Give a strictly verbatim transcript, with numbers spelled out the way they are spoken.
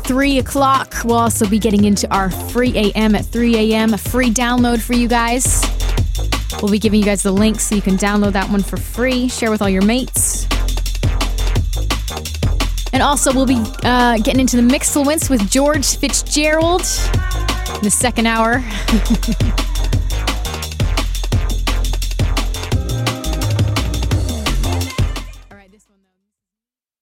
three o'clock. We'll also be getting into our free A M at three a.m., a free download for you guys. We'll be giving you guys the link so you can download that one for free, share with all your mates. And also, we'll be uh, getting into the Mixel Wince with George Fitzgerald in the second hour.